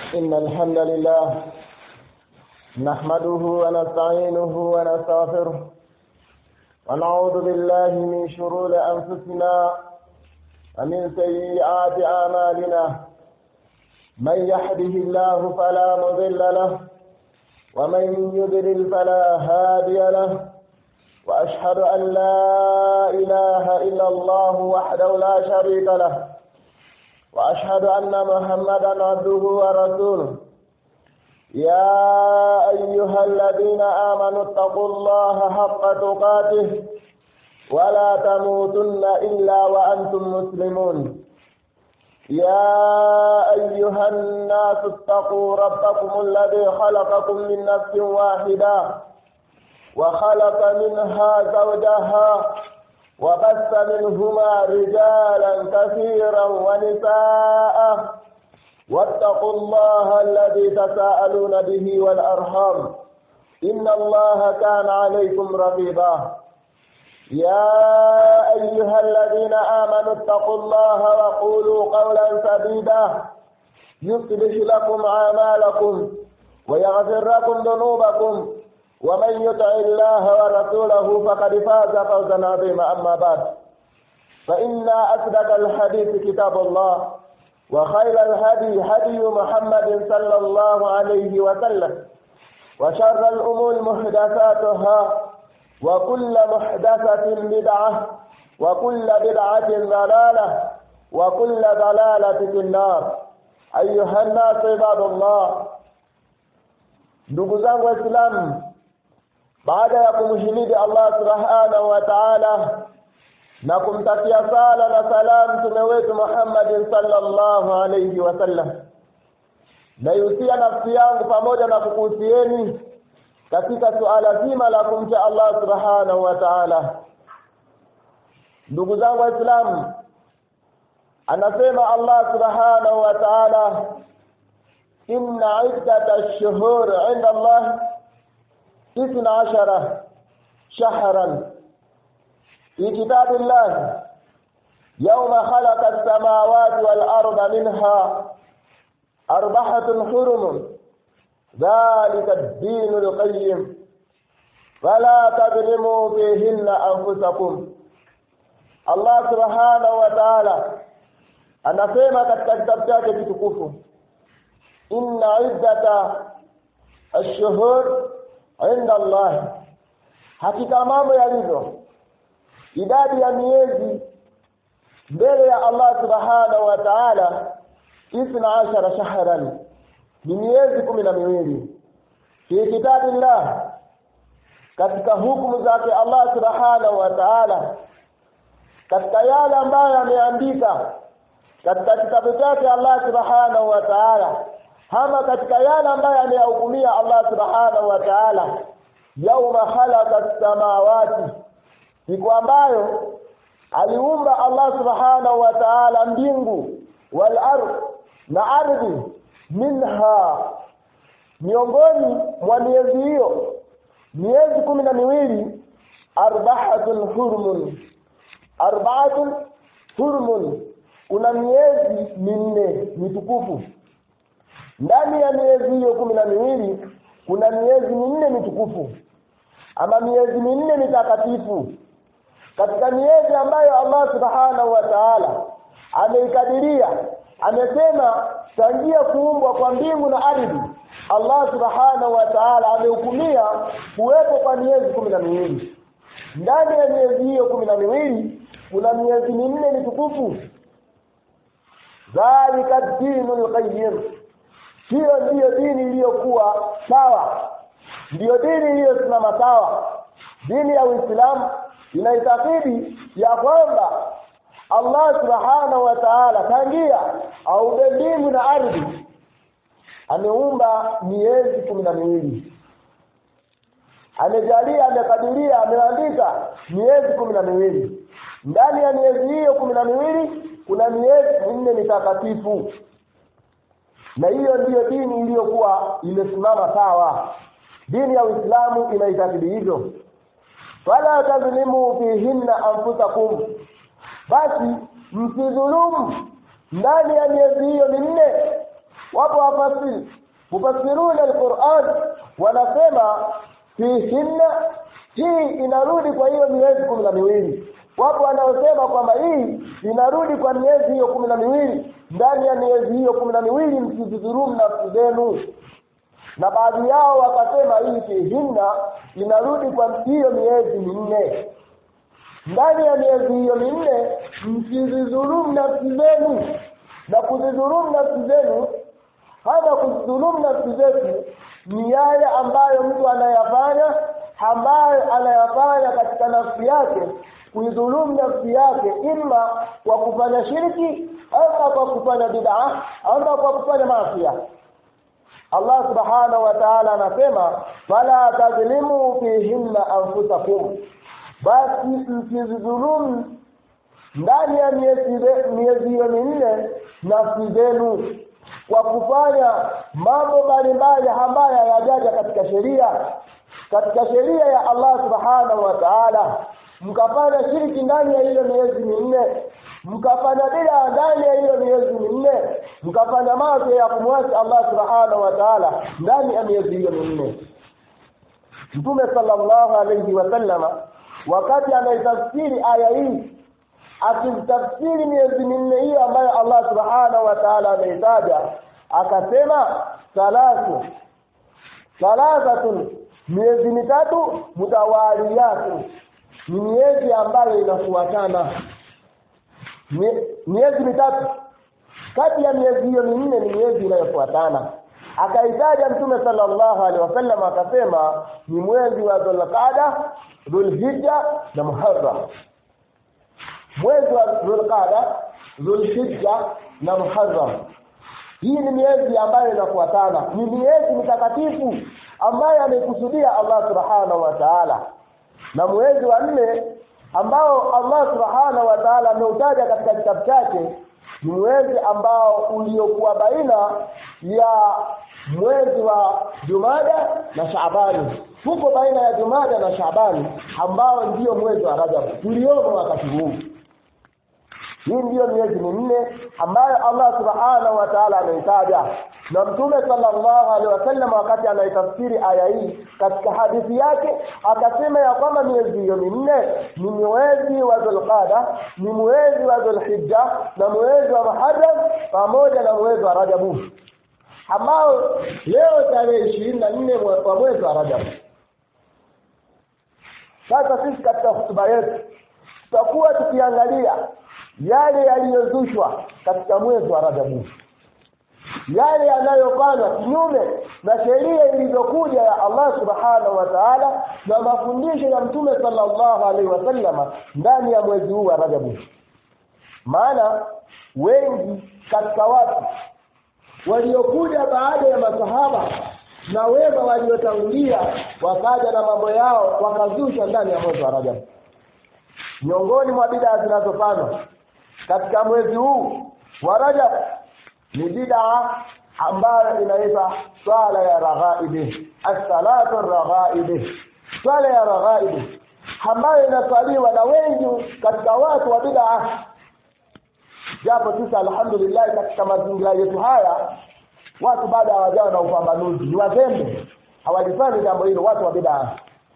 إن الحمد لله نحمده ونستعينه ونستغفره ونعوذ بالله من شرور أنفسنا ومن سيئات أعمالنا. من يهده الله فلا مضل له ومن يضلل فلا هادي له. وأشهد أن لا إله إلا الله وحده لا شريك له وأشهد أن محمدا عبده ورسوله. يا أيها الذين آمنوا اتقوا الله حق تقاته ولا تموتن إلا وأنتم مسلمون. يا أيها الناس اتقوا ربكم الذي خلقكم من نفس واحدة وخلق منها زوجها وبث منهما رجالا كثيرا ونساء. واتقوا الله الذي تساءلون به والأرحام إن الله كان عليكم رقيبا. يا أيها الذين آمنوا اتقوا الله وقولوا قولا سديدا يصلح لكم أعمالكم ويغفر لكم ذنوبكم ومن يطع الله ورسوله فقد فاز فوزا عظيما. أما بعد فإن أصدق الحديث كتاب الله وخير الهدي هدي محمد صلى الله عليه وسلم وشر الأمور محدثاتها وكل محدثة بدعة وكل بدعة ضلالة وكل ضلالة في النار. أيها الناس عباد الله, ndugu zangu Waislamu, baada ya kumhimidi Allah subhanahu wa ta'ala na kumtakia sala na salam mtume wetu Muhammad sallallahu alayhi wasallam, naihusia nafsi yangu pamoja na kukuhusieni katika suala zima la kumcha Allah subhanahu wa ta'ala. Ndugu zangu Waislamu, anasema Allah subhanahu wa ta'ala, inna iddata ash-shuhur 'inda Allah 12 shahran في كتاب الله يوم خلق السماوات والأرض منها 4 حرم ذلك الدين القيم فلا تظلموا فيهن أنفسكم. Allah subhanahu wa ta'ala anasema katika kitabu chake kitukufu, inna iddata ash-shuhur 'inda Allah, hakika mambo yalivyo, idadi ya miezi mbele ya Allah subhanahu wa ta'ala 12 shahran, ni miezi 12 fi kitabillah, katika hukumu zake Allah subhanahu wa ta'ala, katika yale ambayo ameandika katika kitabu chake Allah subhanahu wa ta'ala, ama katika yale ambayo amehukumia Allah subhanahu wa ta'ala, yauma khalaqa as-samawati, siku ambayo aliumba Allah subhanahu wa ta'ala mbingu wal ardh, na ardhi, minha, miongoni mwa miezi hiyo, miezi 12, 4 hurumun, kuna miezi 4 mitukufu. Ndani ya miezi hiyo 12 kuna miezi 4 mitukufu, ama miezi 4 mitakatifu, katika miezi ambayo Allah subhanahu wa ta'ala ameikadiria. Amesema tangia kuumbwa kwa mbingu na ardhi, Allah subhanahu wa ta'ala amehukumia kuwepo kwa miezi 12. Ndani ya miezi hiyo 12 kuna miezi 4 mitukufu. Dhalika dinul qayyim, hiyo ndiyo dini iliyokuwa sawa, ndiyo dini iliyosimama sawa. Dini ya Uislamu inaitakidi ya kwamba Allah subhanahu wa ta'ala tangia aumbe mbingu na ardhi ameumba miezi 12. Amejalia, amekadiria, ameandika miezi 12. Ndani ya miezi hiyo 12 kuna miezi 4 mitakatifu, na hiyo ndiyo dini iliyokuwa imesimama sawa. Dini ya Uislamu inaitakidi hivyo. Wala tazlimu fihinna anfusakum, basi msidhulumu ndani ya miezi hiyo minne. Wapo hapa mufassiruna alquran wanasema fihinna, hii inarudi kwa hiyo miezi 12. Wapo wanaosema kwamba hii inarudi kwa miezi hiyo 12, ndani ya miezi hiyo 12 msidhulumu nafsi zenu. Na baadhi yao wakasema hii fihinna inarudi kwa hiyo miezi 4. Ndani ya miezi hiyo 4 msidhulumu nafsi zenu. Na kudhulumu nafsi zenu, hata kudhulumu nafsi zetu ni yale ambayo mtu anayafanya katika nafsi yake, kuidhulumu nafsi yake ima kwa kufanya shirki au kwa kufanya bid'a au kwa kufanya maasi. Allah subhanahu wa ta'ala anasema fala tadhlimu fihinna anfusakum, basi msidhulumu ndani ya miezi hiyo 4 nafsi zenu kwa kufanya mambo mbalimbali ambayo hayajaja katika sheria ya Allah subhanahu wa ta'ala. Mkafanya shirki ndani ya hiyo miezi 4, mkafanya bid'a ndani ya hiyo miezi 4, mkafanya maasi ya kumwasi Allah subhanahu wa ta'ala ndani ya miezi hiyo 4. Mtume sallallahu alayhi wasallam wakati anaitafsiri aya hii, akitafsiri miezi 4 hiyo ambayo Allah subhanahu wa ta'ala ameitaja, akasema salasatun, miezi 3 mutawaliyatun, ni miezi ambayo inafuatana. Miezi 3 kati ya miezi hiyo 4 ni miezi inayofuatana. Akaitaja Mtume sallallahu alaihi wasallam akasema ni mwezi wa Dhulqa'da, Dhulhijja na Muharram. Mwezi wa Dhulqa'da, Dhulhijja na Muharram, hii ni miezi ambayo inafuatana, ni miezi mitakatifu ambayo amekusudia Allah subhanahu wa ta'ala. Na mwezi wa 4 ambao Allah subhanahu wa ta'ala ameutaja katika kitabu chake ni mwezi ambao uliokuwa baina ya mwezi wa Jumada na Shaabani. Huko baina ya Jumada na Shaabani ambao ndio mwezi wa Rajab tuliomo wakati huu. Hii ndio miezi 4 ambayo Allah subhanahu wa ta'ala ameitaja. Na Mtume sallallahu alaihi wasallam wakati anaitafsiri aya hii katika hadithi yake akasema ya kwamba miezi hiyo 4 ni mwezi wa Dhulqa'da, ni mwezi wa Dhulhijja na mwezi wa Muharram pamoja na mwezi wa Rajab, ambao leo tarehe 24 wa mwezi wa Rajab. Sasa sisi katika hotuba yetu tutakuwa tukiangalia yale yaliyozushwa katika mwezi wa Rajab, yale yanayofanywa kinyume na sheria iliyokuja ya Allah subhanahu wa ta'ala na mafundisho ya Mtume sallallahu alaihi wasallam ndani ya mwezi huu wa Rajab. Maana wengi katika watu waliokuja baada ya masahaba na wema waliotangulia wakaja na mambo yao wakazusha ndani ya mwezi wa Rajab. Miongoni mwa bid'a zinazofanywa katika mwezi huu wa Rajab ni bid'a ambayo inaitwa swala ya raghaib, as-salatu ar-raghaib. Swala ya raghaib ambayo inaswaliwa na wengi katika watu wa bid'a. Japo sisi alhamdulillah katika mazingira yetu haya watu bado hawajawa na upambanuzi, ni wazembe, hawalifanyi jambo hilo. Watu wa bid'a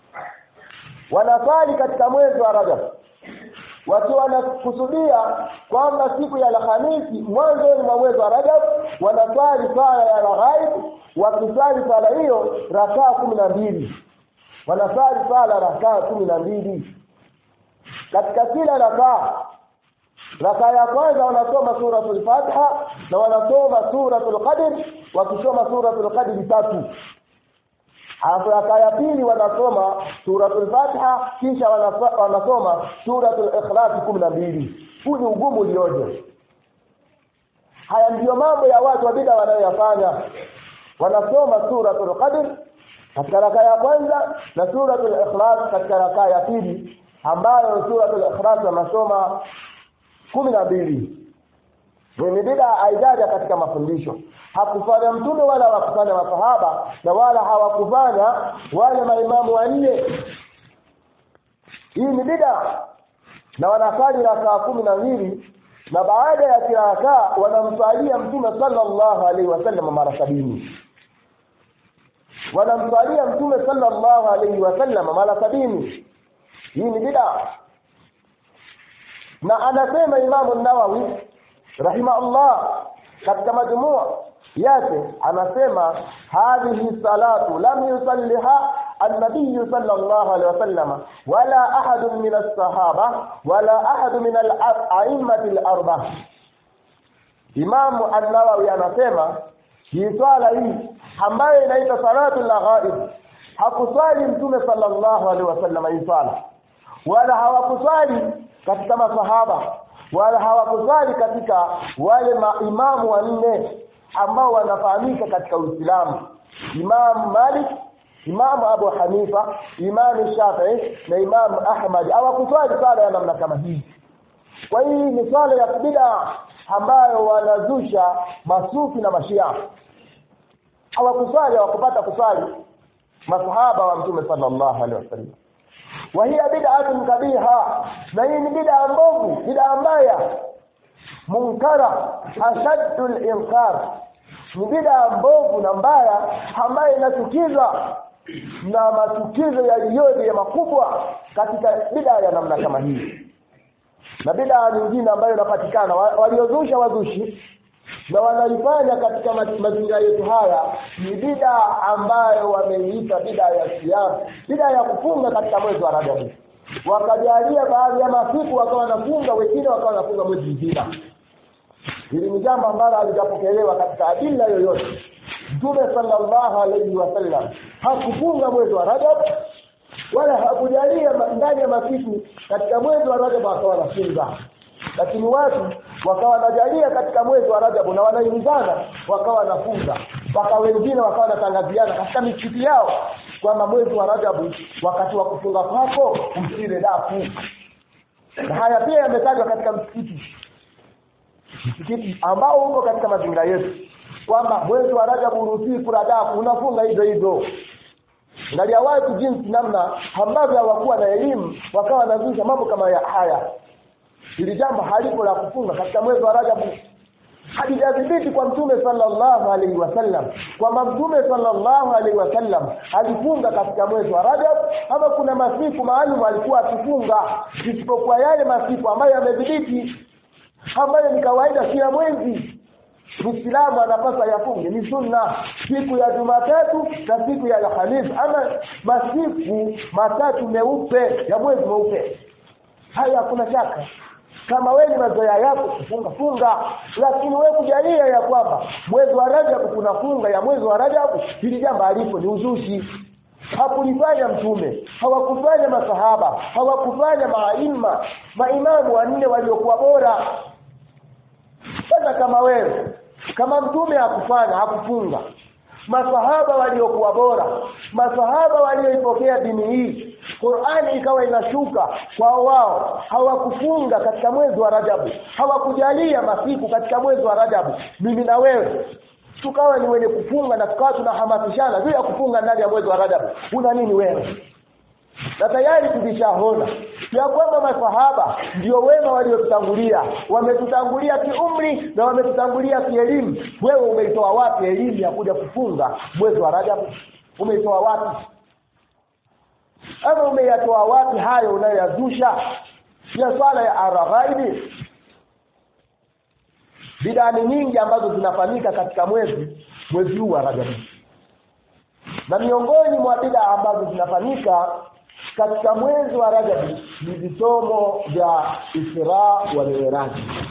wanasali katika mwezi wa Rajab watu wanakusudia kwamba siku ya Alhamisi mwanzo mwa mwezi wa Rajab wanasali swala ya raghaib. Wakisali swala hiyo rakaa 12, wanasali swala rakaa 12. Katika kila rakaa ya kwanza wanasoma suratul Fatiha na wanasoma suratul Qadr, wakisoma suratul Qadr 3. Hapo rakaa ya pili wanasoma suratul Fatiha kisha wanasoma suratul Ikhlas 12. Huu ni ugumu ulioje. Haya ndio mambo ya watu wa bid'a wanayofanya. Wanasoma suratul Qadr katika rakaa ya kwanza na suratul Ikhlas katika rakaa ya pili, ambayo suratul Ikhlas wanasoma 12. Ni bid'a aijaja katika mafundisho. Hakufanya Mtume wala hawakufanya masahaba na wala hawakufanya wale maimamu wanne. Hii ni bid'a. Na wanasali rakaa 12 na baada ya kila rakaa wanamswalia mtume sallallahu alaihi wasallam mara 70. Wanamswalia mtume sallallahu alaihi wasallam mara 70. Hii ni bid'a. Na anasema Imam an-Nawawi rahimahullah katika majmuu yake, anasema hadhihi salatu lam yusalliha an-nabiy sallallahu alaihi wasallam wala ahad min as-sahaba wala ahad min al-a'immati al-arba'a. Imam an-Nawawi anasema hii swala hii ambayo inaitwa salatul ghaib hakuswali mtume sallallahu alaihi wasallam hii swala, wala hawakuswali katika masahaba, wala hawakuswali katika wale maimamu wanne ambao wanafahamika katika Uislamu: Imam Malik, Imam Abu Hanifa, Imam Shafi'i na Imam Ahmad. Hawakuswali swala ya namna kama hii. Kwa hiyo ni swala ya bid'a ambayo wanazusha masufi na mashia. Hawakuswali, hawakupata kuswali masahaba wa mtume sallallahu alaihi wasallam. Wa hiya bid'atun kabiha, na hii ni bid'a mbovu, bid'a mbaya, munkara ashaddul inkar. Ni bid'a mbovu na mbaya ambayo inachukiza na machukizo yaliyoje ya makubwa katika bid'a ya namna kama hii. Na bid'a nyingine ambayo inapatikana waliozusha wazushi na wanaifanya katika mazingira yetu haya ni bid'a ambayo wameiita bid'a ya siasa, bid'a ya kufunga katika mwezi wa Rajab. Wakajalia baadhi ya masiku wakawa wanafunga, wengine wakawa wanafunga mwezi mzima. Hili ni jambo ambalo halijapokelewa katika adila yoyote. Mtume sallallahu alaihi wasallam hakufunga mwezi wa Rajab, wala hakujalia ndani ya masiku katika mwezi wa Rajab wakawa wanafunga. Lakini watu wakawa wanajalia katika mwezi wa Rajab na wanaimizana wakawa wanafunga, wakawa wengine wakawa wanatangaziana katika misikiti yao kwamba mwezi wa Rajab wakati wa kufunga kwako usile dafu. Na haya pia yametajwa katika msikiti ambao uko katika mazingira yetu kwamba mwezi wa Rajab uruhusiwi kula dafu, unafunga hivyo hivyo. Angalia watu jinsi namna ambavyo hawakuwa na elimu wakawa wanazusha mambo kama haya. Hili jambo halipo la kufunga katika mwezi wa Rajab. Hadithi kwa Mtume sallallahu alaihi wasallam kwamba Mtume sallallahu alaihi wasallam alifunga katika mwezi wa Rajab, ama kuna masiku maalum alikuwa akifunga isipokuwa yale masiku ambayo yamedhibiti, ambayo ni kawaida kila mwezi Muislamu anapaswa yafunge. Ni sunna siku ya Jumatatu na siku ya Alhamisi, ama masiku matatu meupe ya mwezi mweupe. Haya hakuna shaka. Kama wewe ni mazoea yako kufunga funga, lakini wewe kujalia ya kwamba mwezi wa Rajab kuna funga ya mwezi wa Rajab, hili jambo alipo ni uzushi. Hakulifanya Mtume, hawakufanya masahaba, hawakufanya maimamu wanne waliokuwa bora. Sasa kama wewe, kama Mtume hakufunga, masahaba waliokuwa bora, masahaba walioipokea dini hii, Qur'ani ikawa inashuka kwa wao, hawakufunga katika mwezi wa Rajab, hawakujalia masiku katika mwezi wa Rajab, mimi na wewe tukawa ni wenye kufunga na tukawa tunahamasishana juu ya kufunga ndani ya mwezi wa Rajab, una nini wewe? Na tayari tulishaona ya kwamba masahaba ndio wema waliotutangulia, wametutangulia kiumri na wametutangulia kielimu. Wewe umeitoa wapi elimu ya kuja kufunga mwezi wa Rajab? Umeitoa wapi? Ama umeyatoa wapi hayo unayoyazusha ya swala ya Ar-Ghaib? Bid'a nyingi ambazo zinafanyika katika mwezi huu wa Rajab. Na miongoni mwa bid'a ambazo zinafanyika katika mwezi wa Rajab ni visomo vya Isra wa Miraj.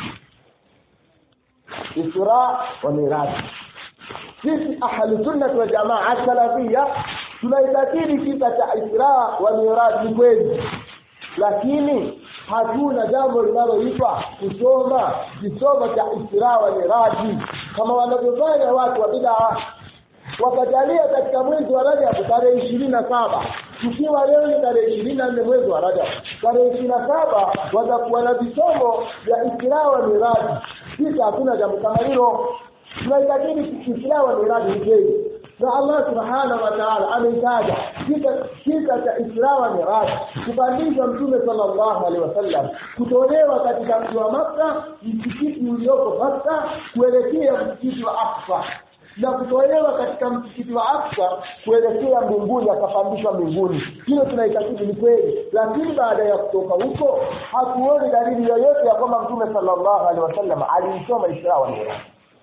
Isra wa Miraj. Sisi ahli sunnah wal jamaa salafia tunaitakidi kisa cha Isra wa Miraj ni kweli, lakini hatuna jambo linaloitwa kusoma kisomo cha Isra wa Miraj kama wanavyofanya watu wa bid'a. Wakajalia katika mwezi wa Rajab tarehe 27, tukiwa leo ni tarehe 24 mwezi wa Rajab, tarehe 27 watakuwa na visomo vya Isra wa Miraj. Sisi hatuna jambo kama hilo. Tunaitakidi Isra wa Miraj ni kweli, na Allah subhanahu wa ta'ala ameitaja kika cha Isra wa Miraj, kupandishwa mtume sallallahu alaihi wasallam kutolewa katika mji wa Makka, msikiti ulioko Makka kuelekea msikiti wa Aqsa, na kutolewa katika msikiti wa Aqsa kuelekea mbinguni, akapandishwa mbinguni. Hilo tunaitakidi ni kweli, lakini baada ya kutoka huko hatuoni dalili yoyote ya kwamba mtume sallallahu alaihi wasallam alisoma Isra wa Miraj,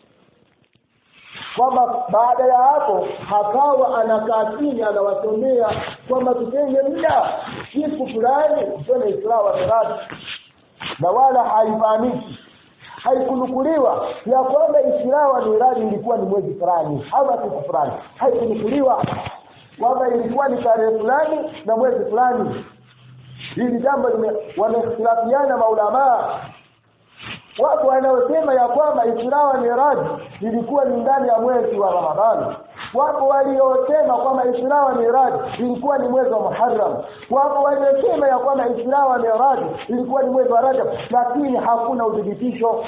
kwamba baada ya hapo hakawa anakaa chini anawasomea kwamba tutenge muda siku fulani tusome Isra wa Miraj, na wala haifahamiki, haikunukuliwa ya kwamba Isra wa Miraj ilikuwa ni mwezi fulani au siku fulani. Haikunukuliwa kwamba ilikuwa ni tarehe fulani na mwezi fulani. Hili jambo wamekhtalafiana maulama. Watu wanaosema ya kwamba Isra wa Miraj ilikuwa ni ndani ya mwezi wa Ramadhani. Wapo waliosema kwamba Isra wa Miraj ilikuwa ni mwezi wa Muharram. Wapo waliosema ya kwamba Isra wa Miraj ilikuwa ni mwezi wa Rajab, lakini hakuna udhibitisho.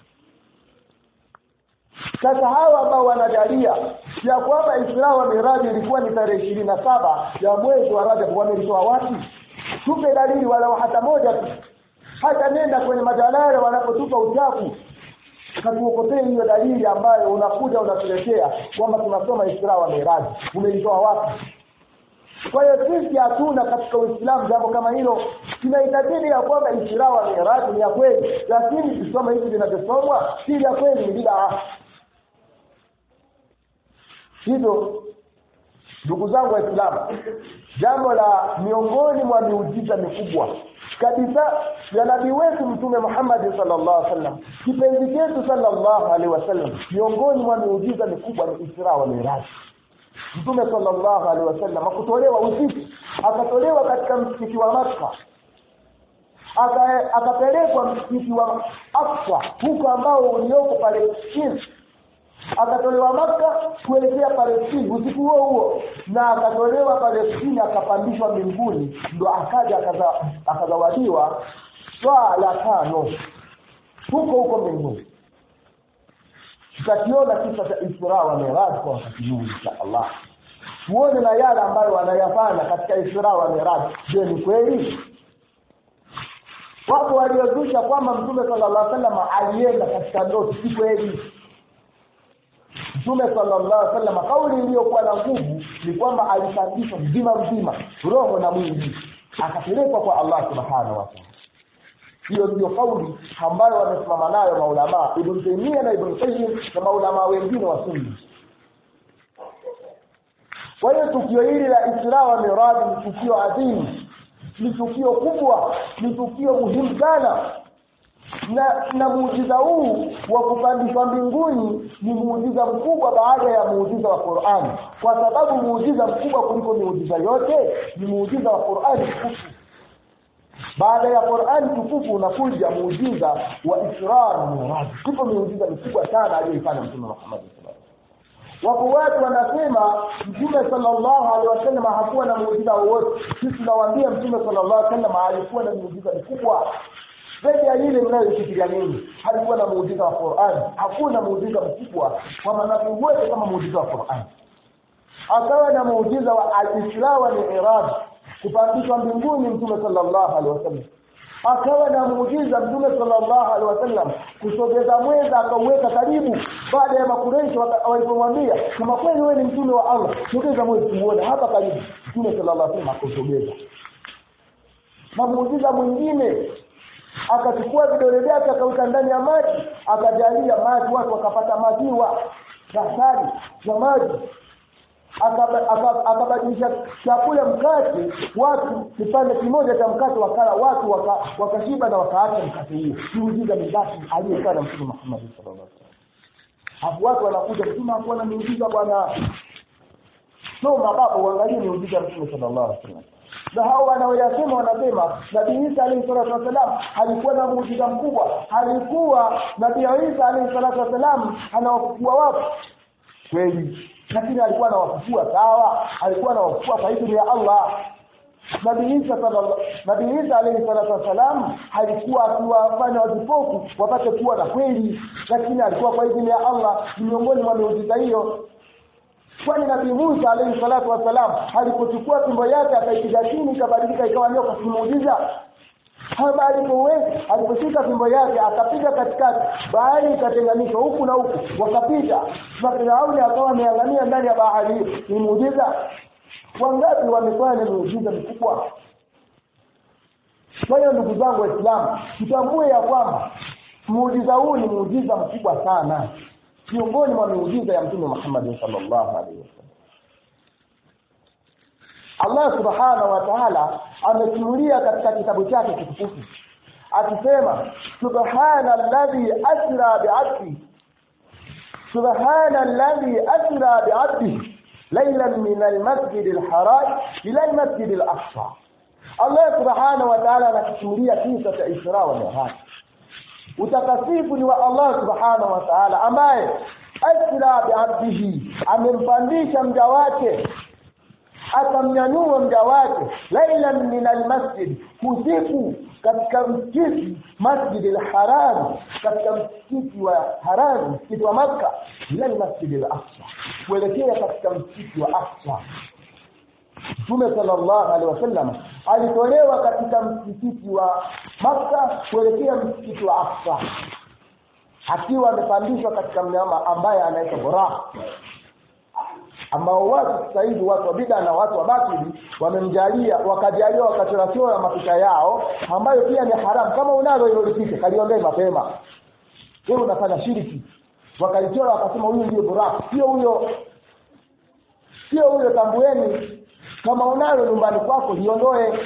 Sasa hawa ambao wanajalia ya kwamba Isra wa Miraj ilikuwa ni tarehe 27 ya mwezi wa Rajab, wamelitoa wapi? Tupe dalili wala hata moja tu. Hata nenda kwenye majalala wanapotupa uchafu, katuokotee hiyo dalili ambayo unakuja unatuletea kwamba tunasoma Isra wa Miraj. Umeitoa wapi? Kwa hiyo sisi hatuna katika Uislamu jambo kama hilo. Tunaitakidi ya kwamba Isra wa Miraj ni ya kweli, lakini kusoma hivi vinavyosomwa si ya kweli, ni bid'a. Hivyo ndugu zangu Waislamu, jambo la miongoni mwa miujiza mikubwa kabisa ya nabii wetu Mtume Muhammad sallallahu alaihi wasallam, kipenzi chetu sallallahu alaihi wasallam, miongoni mwa miujiza mikubwa ni Isra wa Miraj. Mtume sallallahu alaihi wasallam akutolewa usiku, akatolewa katika msikiti wa Makka, akapelekwa msikiti wa Aqsa huko ambao ulioko Palestina, akatolewa Makka kuelekea Palestina usiku huo, na akatolewa Palestina akapandishwa mbinguni, ndo akaja akazawadiwa swala 5 huko mbinguni. Tutakiona kisa cha Isra wa Miraj kwa wakati huu inshallah. Tuone na yale ambayo wanayafanya katika Isra wa Miraj. Je, ni kweli? Watu waliozusha kwamba Mtume sallallahu alaihi wasallam alienda katika ndoto, si kweli. Mtume sallallahu alaihi wasallam, kauli iliyokuwa na nguvu ni kwamba alipandishwa mzima roho na mwili, akapelekwa kwa Allah subhanahu wa ta'ala. Hiyo ndio kauli ambayo wamesimama nayo maulama Ibn Taymiyyah na Ibn Qayyim na maulama wengine wa Sunni. Kwa hiyo tukio hili la Isra wa Miraj ni tukio adhimu, ni tukio kubwa, ni tukio muhimu sana. Na muujiza huu wa kupandishwa mbinguni ni muujiza mkubwa baada ya muujiza wa Qur'an, kwa sababu muujiza mkubwa kuliko muujiza yote ni muujiza wa Qur'an tukufu. Baada ya Qur'an tukufu unakuja muujiza wa Isra wa Miraj. Ndipo muujiza mkubwa sana aliyofanya Mtume Muhammad sallallahu alaihi wasallam. Wapo watu wanasema Mtume sallallahu alaihi wasallam hakuwa na muujiza wowote. Sisi tunawaambia Mtume sallallahu alaihi wasallam alikuwa na muujiza mkubwa zaidi ya ile mnayofikiria nini. Alikuwa na muujiza wa Qur'an. Hakuna muujiza mkubwa kwa manabii wote kama muujiza wa Qur'an. Akawa na muujiza wa al-Isra wa Miraj, kupandishwa mbinguni Mtume sallallahu alaihi wasallam. Akawa na muujiza Mtume sallallahu alaihi wasallam kusogeza mweza akauweka karibu, baada ya Makuraishi walipomwambia kama kweli wewe ni mtume wa Allah, sogeza mwezi tuone hapa karibu. Mtume sallallahu alaihi wasallam akasogeza. Na muujiza mwingine, akachukua vidole vyake akaweka ndani ya maji, akajalia maji, watu wakapata maziwa asali na maji. Akabadilisha chakula mkate, watu kipande kimoja cha mkate wakala, watu wakashiba na wakaacha mkate huo. Muujiza mbaki aliyekuwa na Mtume Muhammad sallallahu alaihi wasallam. Hapo watu wanakuja Mtume hakuwa na muujiza bwana. Soma baba uangalie muujiza Mtume sallallahu alaihi wasallam. Na hao wanasema Nabii Isa alayhi salatu wasallam alikuwa na muujiza mkubwa. Alikuwa Nabii Isa alayhi salatu wasallam anawafufua watu kweli, lakini alikuwa anawafufua sawa, alikuwa anawafufua kwa idhini ya Allah. Nabii Isa alayhi salatu wasallam alikuwa akiwafanya wajipofu wapate kuwa na kweli, lakini alikuwa kwa idhini ya Allah. Miongoni mwa miujiza hiyo Kwani Nabii Musa alayhi salatu wasalam alipochukua fimbo yake akaipiga chini ikabadilika ikawa nyoka, si muujiza? Haba aliposhika fimbo yake akapiga katikati, bahari ikatenganishwa huku na huku wakapita, Firauni akawa ameangamia ndani ya bahari. Ni muujiza? Wangapi wamefanya muujiza mkubwa? Kwa hiyo ndugu zangu Waislamu, tutambue ya kwamba muujiza huu ni muujiza mkubwa sana, miongoni mwa miujiza ya Mtume Muhammad sallallahu alaihi wasallam. Allah subhanahu wa ta'ala amesimulia katika kitabu chake kitukufu akisema, subhanalladhi asra bi'abdi, subhanalladhi asra bi'abdi laylan min al-masjid al-haram ila al-masjid al-aqsa. Allah subhanahu wa ta'ala anasimulia kisa cha Isra wa Mi'raj. Utakasifu ni wa Allah subhanahu wa ta'ala ambaye asra bi'abdihi, amempandisha mja wake, akamnyanyua mja wake, lailan min almasjid, usiku katika msikiti Masjid al-Haram, katika msikiti wa Haram, msikiti wa Makkah, ila Masjid al-Aqsa, kuelekea katika msikiti wa Aqsa. Mtume sallallahu alaihi wasallam alitolewa katika msikiti wa Makkah kuelekea msikiti wa Aqsa, akiwa amepandishwa katika mnyama ambaye anaitwa Buraq, ambao watu sasa hivi watu wa bid'a na watu wa batili wamemjalia, wakajaliwa wakachora mapicha yao ambayo pia ni haram. Kama unalo hilo lipite, kaliombee mapema. Wewe unafanya shiriki, wakalichora wakasema huyu ndio Buraq, sio huyo, tambueni. Kama unalo nyumbani kwako liondoe.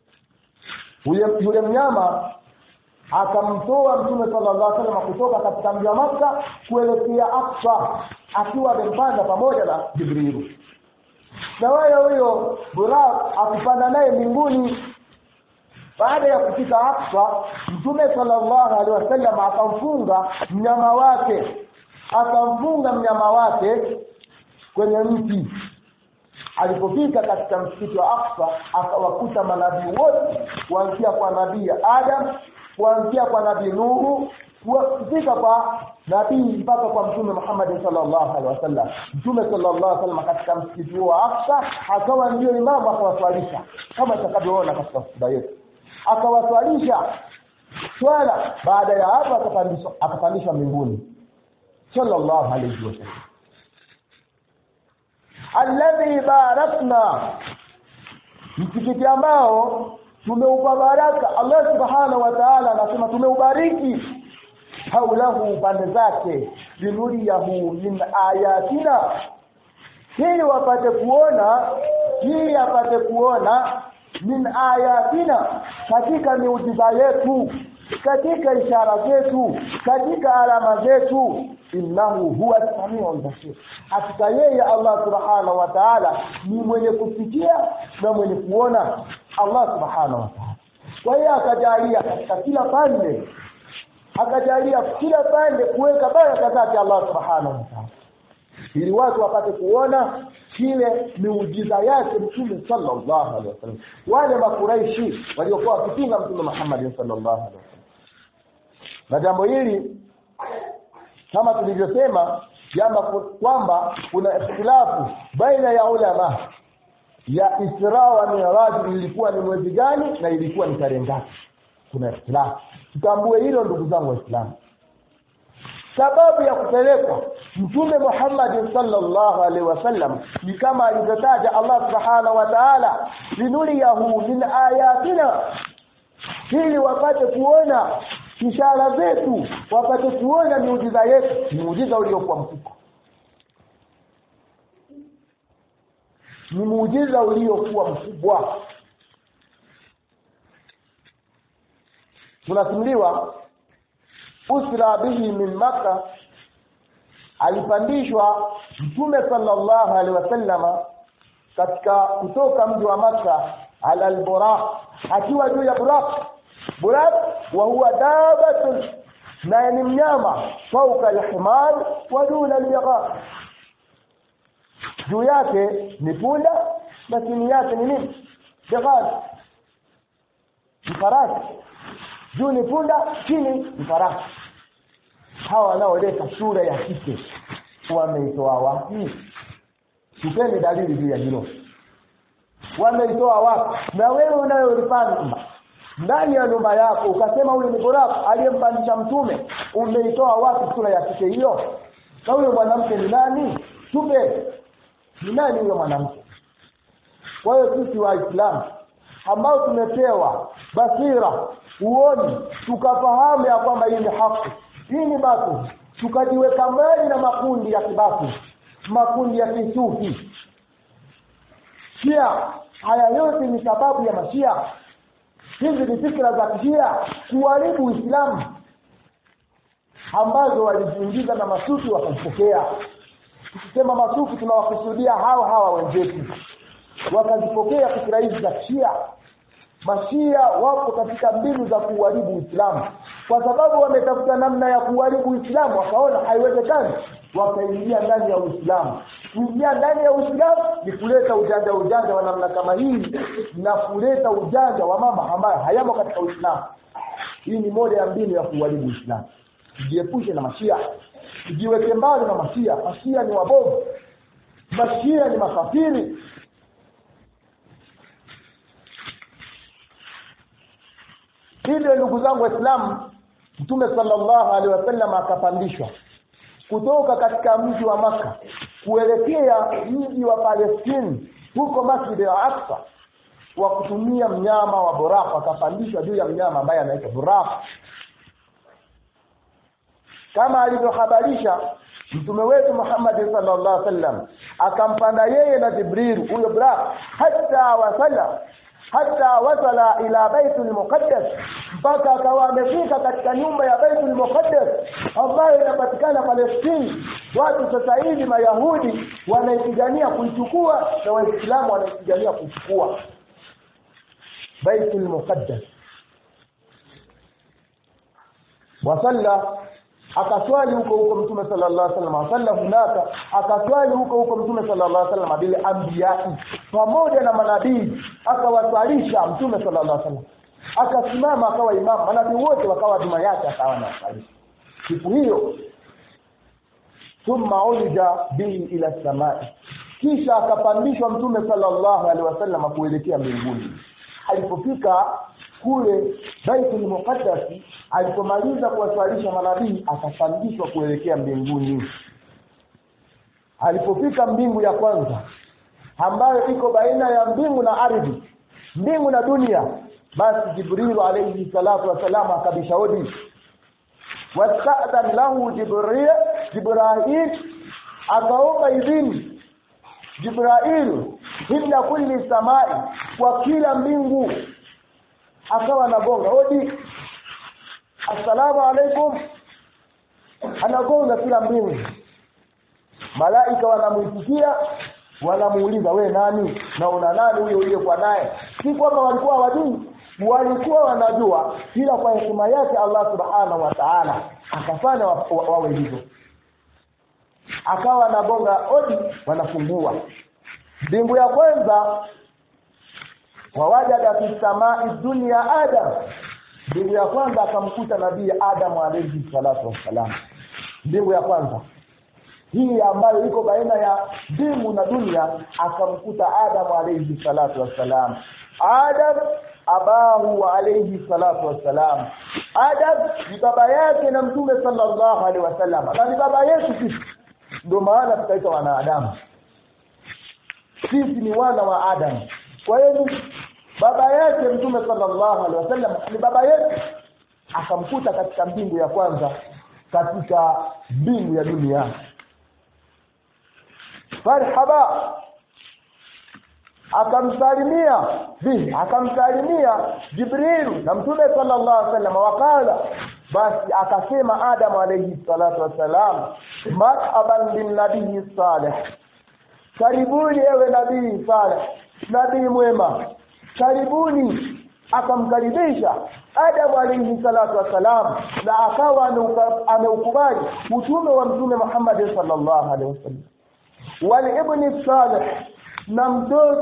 Yule mnyama akamtoa Mtume sallallahu alaihi wasallam kutoka katika mji wa Makkah kuelekea Aqsa, akiwa amempanda pamoja na Jibril. Na huyo Buraq akipanda naye mbinguni. Baada ya kufika Aqsa, Mtume sallallahu alaihi wasallam akamfunga mnyama wake kwenye mti. Alipofika katika msikiti wa Aqsa, akawakuta manabii wote, kuanzia kwa nabii Adam, kuanzia kwa nabii Nuhu, kufika kwa nabii mpaka kwa Mtume Muhammad sallallahu alaihi wasallam. Mtume sallallahu alaihi wasallam katika msikiti wa Aqsa akawa ndio imamu, akawaswalisha kama tutakavyoona katika hotuba yetu. Akawaswalisha swala. Baada ya hapo akapandishwa mbinguni sallallahu alaihi wasallam. Alladhi barakna, msikiti ambao tumeupa baraka. Allah subhanahu wa ta'ala anasema tumeubariki haulahu, pande zake, linuriyahu min ayatina, ili apate kuona min ayatina, katika miujiza yetu, katika ishara zetu, katika alama zetu. Innahu huwa as-sami'ul basir, hakika yeye Allah subhanahu wa ta'ala ni mwenye kusikia na mwenye kuona. Allah subhanahu wa ta'ala, kwa hiyo akajalia katika kila pande kuweka baraka zake Allah subhanahu wa ta'ala, ili watu wapate kuona kile miujiza yake Mtume sallallahu alaihi wasallam. Wale makuraishi waliokuwa wakipinga Mtume Muhammad sallallahu alaihi wasallam, na jambo hili kama tulivyosema kwamba kuna ikhtilafu baina ya ulama ya Isra wa Mi'raj, ilikuwa ni mwezi gani na ilikuwa ni tarehe ngapi. Kuna ikhtilafu, tutambue hilo ndugu zangu Waislamu. Sababu ya kupelekwa Mtume Muhammad sallallahu alaihi wasallam ni kama alivyotaja Allah subhanahu wa ta'ala, linuriyahu min ayatina, ili wapate kuona ishara zetu, wapate kuona miujiza yetu, muujiza uliokuwa mkubwa. Ni muujiza uliokuwa mkubwa. Tunasimuliwa usra bihi min Makkah, alipandishwa Mtume sallallahu alaihi wasallam katika kutoka mji wa Makkah ala al-Buraq, akiwa juu ya Buraq wa huwa dabatun, na ni mnyama, fauka al-himar wa duna al-bighar, juu yake ni punda na chini yake ni nini? Bighar, farasi. Juu ni punda, chini ni farasi. Hawa wanaoleta sura ya kike wameitoa wapi? tupeni dalili juu ya hilo. Wameitoa wapi? Na wewe unayolipanda ndani ya nyumba yako ukasema huyu ni Buraq aliyempandisha mtume, umeitoa wapi sura ya kike hiyo? Na huyo mwanamke ni nani? Tupe ni nani huyo mwanamke? Kwa hiyo sisi Waislamu ambao tumepewa basira, uoni, tukafahamu ya kwamba hii ni haki, hii ni batili, tukajiweka mbali na makundi ya kibaki, makundi ya kisufi. Shia, haya yote ni sababu ya mashia. Hizi ni fikra za kishia kuharibu Uislamu ambazo walijiingiza na masufi wakazipokea. Tukisema masufi tunawakusudia hawa wenzetu, wakazipokea fikra hizi za kishia. Mashia wako katika mbinu za kuharibu Uislamu, kwa sababu wametafuta namna ya kuharibu Uislamu, wakaona haiwezekani, wakaingia ndani ya Uislamu. Kuingia ndani ya Uislamu ni kuleta ujanja wa namna kama hii, na kuleta ujanja wa mama ambayo hayamo katika Uislamu. Hii ni moja ya mbinu ya kuharibu Uislamu. Tujiepushe na mashia, tujiweke mbali na mashia. Mashia ni wabovu, mashia ni makafiri. Hivyo ndugu zangu Waislamu, Mtume sallallahu alaihi wasallam akapandishwa kutoka katika mji wa Makka kuelekea mji wa Palestina huko Masjid al-Aqsa, wa kutumia mnyama wa Buraq. Akapandishwa juu ya mnyama ambaye anaitwa Buraq, kama alivyohabarisha Mtume wetu Muhammad sallallahu alaihi wasallam. Akampanda yeye na Jibril huyo Buraq hata wasala ila Baitul Muqaddas, mpaka akawa amefika katika nyumba ya Baitul Muqaddas ambayo inapatikana Palestina. Watu sasa hivi Mayahudi wanaipigania kuichukua na Waislamu wanaipigania kuchukua Baitul Muqaddas. Wasalla, akaswali huko Mtume sallallahu alaihi wasallam. Salla hunaka, akaswali huko Mtume sallallahu alaihi wasallam bila anbiya, pamoja na manabii akawaswalisha Mtume sallallahu alaihi wasallam. Akasimama akawa imamu, manabii wote wakawa nyuma yake, akawa anaswalisha. Siku hiyo thumma ulija bihi ila samai, kisha akapandishwa Mtume sallallahu alaihi wasallam kuelekea mbinguni. Alipofika kule Baitul Muqaddas, alipomaliza kuwaswalisha manabii, akapandishwa kuelekea mbinguni. Alipofika mbingu ya kwanza ambayo iko baina ya mbingu na ardhi, mbingu na dunia, basi Jibril alayhi salatu wasalam akabisha hodi. Wasta'adhan lahu Jibril akaomba idhini Jibril ila kulli samai, kwa kila mbingu. Akawa anagonga hodi, assalamu alaikum, anagonga kila mbingu. Malaika wanamuitikia, wanamuuliza we nani, na una nani huyo uliyekuwa naye? Si kwamba walikuwa hawajui, walikuwa wanajua, ila kwa hekima yake Allah subhanahu wa ta'ala akafanya wawe hivyo. Akawa anagonga hodi, wanafungua. Mbingu ya kwanza, wawajada fi samai dunya Adam. Mbingu ya kwanza akamkuta nabii Adam alayhi salatu wassalam. Mbingu ya kwanza hii ambayo iko baina ya mbingu na dunia, akamkuta Adam alayhi salatu wassalam. Adam abahu alayhi salatu wassalam. Adam ni baba yake na Mtume sallallahu alaihi wasallam, na ni baba yetu sisi, ndio maana tukaitwa wanadamu. Sisi ni wana wa Adam. Kwa hiyo baba yake Mtume sallallahu alaihi wasallam ni baba yetu. Akamkuta katika mbingu ya kwanza, katika mbingu ya dunia. Marhaba, akamsalimia Jibril na Mtume sallallahu alaihi wasallam. Wakala, basi akasema Adam alayhi salatu wasalam, marhaban bin nabii salih, karibuni ewe nabii salih, nabii mwema, karibuni. Akamkaribisha Adam alayhi salatu wasalam, na akawa ameukubali utume wa Mtume Muhammad sallallahu alaihi wasallam. Wal ibn salih, na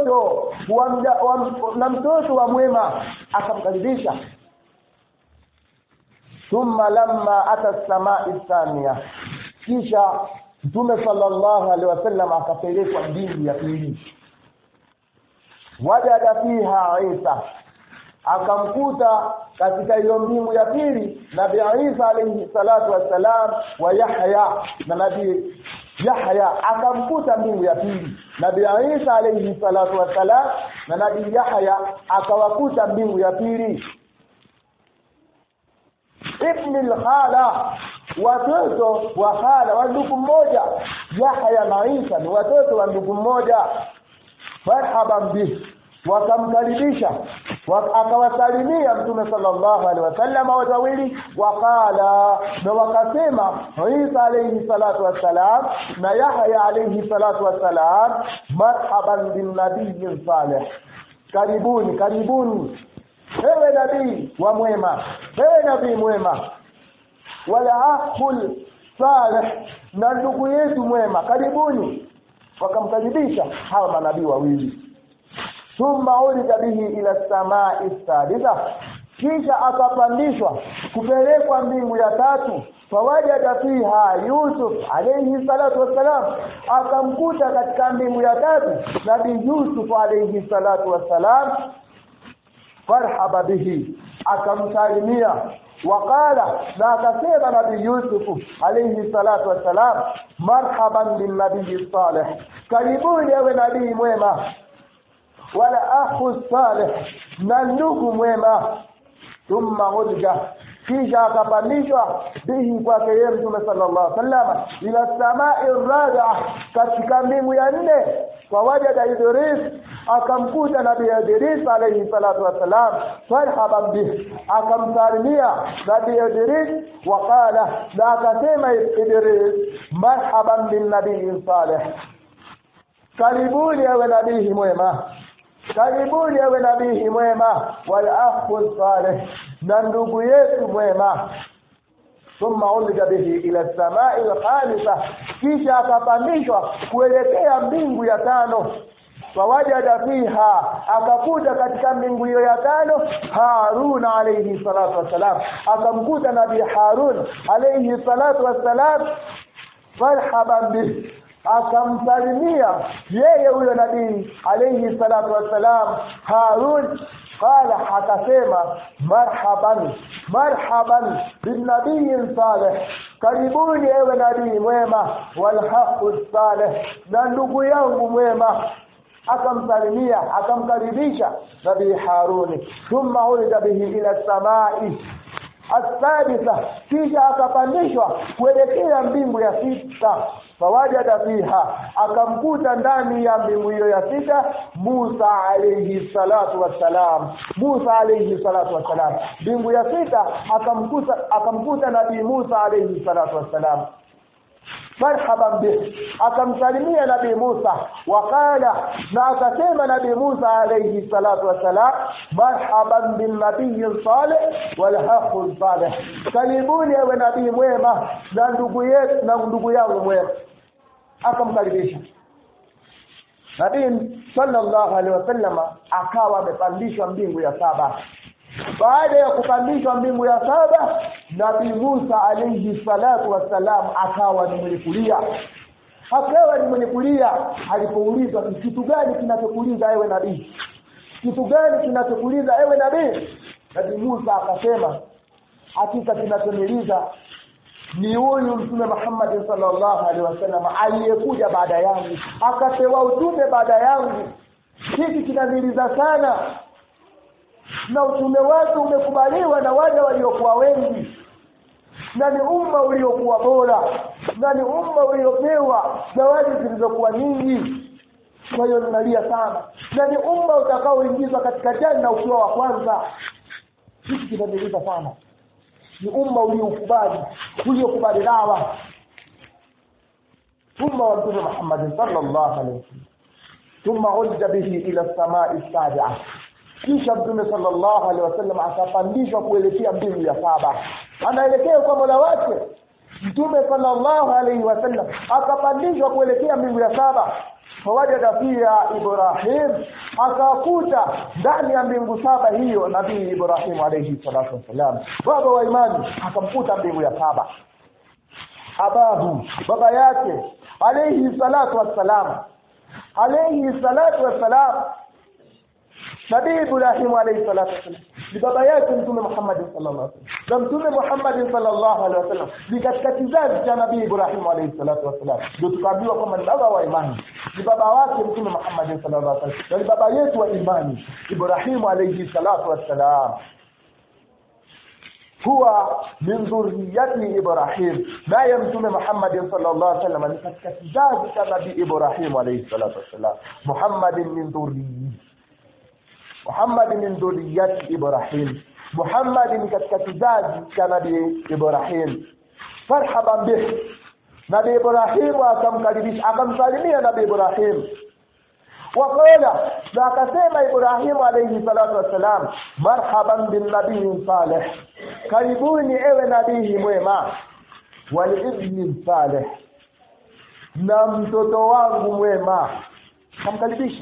mtoto wa mwema akamkaribisha. Thumma lamma ata as-samaa'i thaniya, kisha Mtume sallallahu alaihi wasallam akapelekwa mbingu ya pili. Wajada fiha Isa, akamkuta katika hiyo mbingu ya pili Nabii Isa alayhi salatu wassalam wa Yahya, na Nabii Yahya akamkuta mbingu ya pili. Nabii Isa alayhi salatu wassalam na Nabii Yahya akawakuta mbingu ya pili. Ibn al-Khala, watoto wa khala wa ndugu mmoja. Yahya na Isa ni watoto wa ndugu mmoja. Marhaban bihi, wakamkaribisha, akawasalimia Mtume sallallahu alaihi wasallam wawili. Wakala, na wakasema Isa alayhi salatu wassalam na Yahya alayhi salatu wassalam, marhaban bin nabiyyin salih, karibuni karibuni ewe nabii wa mwema, ewe nabii mwema, wala akhul salih, na ndugu yetu mwema, karibuni. Wakamkaribisha hawa manabii wawili. Thumma ulida bihi ila samai sadisa, kisha akapandishwa kupelekwa mbingu ya tatu. Fawajada fiha Yusuf alayhi salatu wassalam, akamkuta katika mbingu ya tatu Nabii Yusuf alayhi salatu wassalam. Farhaba bihi, akamsalimia. Wakala, na akasema Nabii Yusuf alayhi salatu wassalam, marhaban bin nabiyyi salih, karibuni ewe nabii mwema, wala akhu salih, na ndugu mwema. Thumma ulja, kisha akapandishwa bihi kwake yeye Mtume sallallahu alaihi wasallam ila samai rabi'a, katika mbingu ya 4. Fawajada Idris, akamkuta Nabii Idris alayhi salatu wasalam. Farhaban bihi, akamsalimia Nabii Idris. Wakala, na akasema Idris, marhaban bin nabiyyin salih, karibuni ewe nabii mwema, karibuni ewe nabii mwema, wal akhu salih, na ndugu yetu mwema. Thumma ulija bihi ila samai al-khamisa, kisha akapandishwa kuelekea mbingu ya 5. Fawajada fiha, akakuta katika mbingu hiyo ya 5 Harun alayhi salatu wassalam, akamkuta Nabii Harun alayhi salatu wassalam. Farhaban bihi, akamsalimia yeye huyo nabii alayhi salatu wassalam Harun. Qala, akasema marhaban marhaban bin nabiyyin salih, karibuni ewe nabii mwema, wal haqqu salih, na ndugu yangu mwema. Akamsalimia, akamkaribisha Nabii Harun. Thumma ulida bihi ila samai as-sadisa, kisha akapandishwa kuelekea mbingu ya 6. Fawajada fiha, akamkuta ndani ya mbingu hiyo ya 6 Musa alayhi salatu wassalam. Musa alayhi salatu wassalam, mbingu ya 6 akamkuta Nabii Musa alayhi salatu wassalam. Marhaban bihi, akamsalimia Nabii Musa. Wakala, na akasema Nabii Musa alayhi salatu wassalam, marhaban bin nabiyyin salih wal haqqu salih, karibuni ewe nabii mwema, na ndugu yetu na ndugu yangu mwema. Akamkaribisha. Nabii sallallahu alaihi wasallam akawa amepandishwa mbingu ya 7. Baada ya kupandishwa mbingu ya 7, Nabii Musa alayhi salatu wassalam akawa ni mwenye kulia. Akawa ni mwenye kulia alipoulizwa, kitu gani kinachokuliza ewe nabii? Kitu gani kinachokuliza ewe nabii? Nabii Musa akasema, hakika kinachoniliza ni huyu Mtume Muhammad sallallahu alaihi wasallam aliyekuja baada yangu, akapewa utume baada yangu. Hiki kinaniliza sana, na utume wake umekubaliwa na wale waliokuwa wengi, na ni umma uliokuwa bora, na ni umma uliopewa zawadi zilizokuwa nyingi. Kwa hiyo ninalia sana, na ni umma utakaoingizwa katika janna ukiwa wa kwanza. Hiki kinaniliza sana, ni umma uliokubali dawa, umma wa Mtume Muhammad sallallahu alaihi wasallam. Thumma ulija bihi ila samai as-sabi'a, kisha Mtume sallallahu alaihi wasallam akapandishwa kuelekea mbingu ya 7. Anaelekea kwa Mola wake. Mtume sallallahu alaihi wasallam akapandishwa kuelekea mbingu ya 7. Fawajada fiha Ibrahim, akakuta ndani ya mbingu 7 hiyo Nabii Ibrahim alayhi salatu wasalam, baba wa imani. Akamkuta mbingu ya 7. abahu, baba yake alayhi salatu wassalam, Nabii Ibrahim alayhi salatu wasallam ni baba yake Mtume Muhammad sallallahu alaihi wasallam, na Mtume Muhammad sallallahu alaihi wasallam ni katika kizazi cha Nabii Ibrahim alayhi salatu wasallam, ndio tukaambiwa kwamba ni baba wa imani, ni baba wake Mtume Muhammad sallallahu alaihi wasallam, na ni baba yetu wa imani Ibrahim alayhi salatu wasallam. Huwa min dhurriyyati Ibrahim, naye Mtume Muhammad sallallahu alaihi wasallam ni katika kizazi cha Nabii Ibrahim alayhi salatu wasallam. Muhammad min dhurriyyati Ibrahim, Muhammad ni katika kizazi cha Nabii Ibrahim. Marhaban bih, Nabii Ibrahim akamkaribisha, akamsalimia Nabii Ibrahim. Waqala, na akasema Ibrahim alayhi salatu wasalam, marhaban bin nabii salih, karibuni ewe nabii mwema, wal ibni salih, na mtoto wangu mwema. Kamkaribisha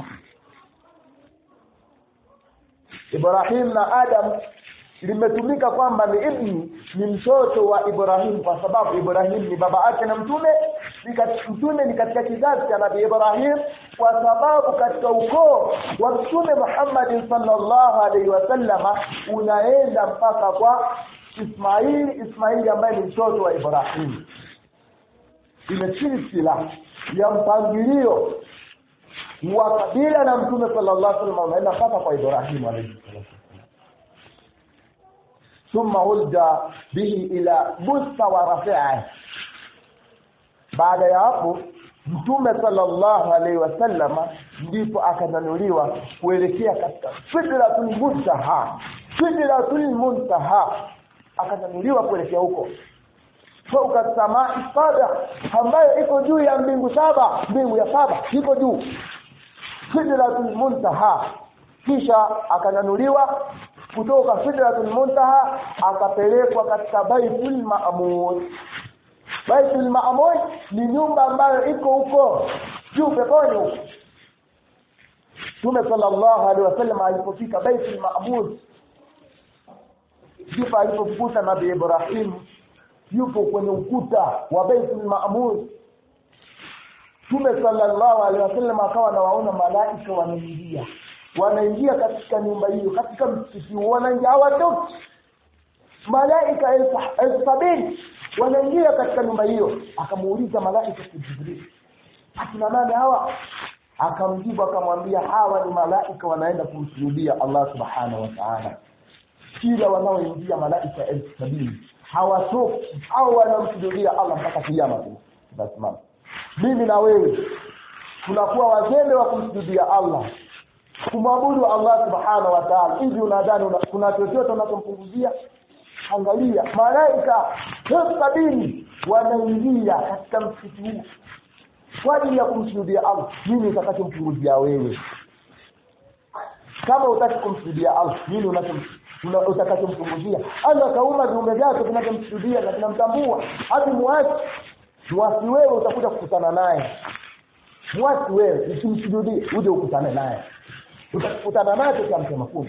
Ibrahim na Adam, limetumika kwamba ni ibni, ni mtoto wa Ibrahim, kwa sababu Ibrahim ni baba yake na mtume ni katika kizazi cha Nabii Ibrahim, kwa sababu katika ukoo wa Mtume Muhammad sallallahu alaihi wasallam unaenda mpaka kwa Ismaili ambaye ni mtoto wa Ibrahim. Imesilsila ya mpangilio wa kabila na Mtume sallallahu alaihi wasallam unaenda mpaka kwa Ibrahim alayhi salatu. Thumma ulja bihi ila Musa wa Rafi'a. Baada ya hapo Mtume sallallahu alaihi wasallam ndipo akazanuliwa kuelekea katika Sidratul Muntaha, akazanuliwa kuelekea huko fauka samai saba, ambayo iko juu ya mbingu ya saba iko juu Sidratul Muntaha. Kisha akazanuliwa kutoka Sidratul Muntaha akapelekwa katika Baitul Ma'mur. Baitul Ma'mur ni nyumba ambayo iko huko juu peponi huko. Mtume sallallahu alaihi wasallam alipofika Baitul Ma'mur, ndipo alipokuta Nabii Ibrahim yupo kwenye ukuta wa Baitul Ma'mur. Mtume sallallahu alaihi wasallam akawa anawaona malaika wanaingia katika nyumba hiyo, katika msikiti, wanaingia hawatoki. Malaika 70,000 wanaingia katika nyumba hiyo. Akamuuliza malaika Jibril, akina nani hawa? Akamjibu akamwambia, hawa ni malaika wanaenda kumsujudia Allah subhanahu wa ta'ala. Kila wanaoingia malaika 70,000 hawatoki, au wanamsujudia Allah mpaka kiyama. Basi mimi na wewe tunakuwa wazembe wa kumsujudia Allah, kumwabudu Allah subhanahu wa ta'ala. Hivi unadhani kuna chochote unachompunguzia? Angalia, malaika 70,000 wanaingia katika msikiti huu kwa ajili ya kumsujudia Allah. Mimi nitakachompunguzia wewe? Kama utaki kumsujudia Allah, mimi utakachompunguzia? Allah kauma viumbe vyake vinamsujudia na vinamtambua. Hadi muasi wewe utakuja kukutana naye. Muasi wewe usimsujudie, uje ukutane naye. Utakutana naye kwa mtema kuni.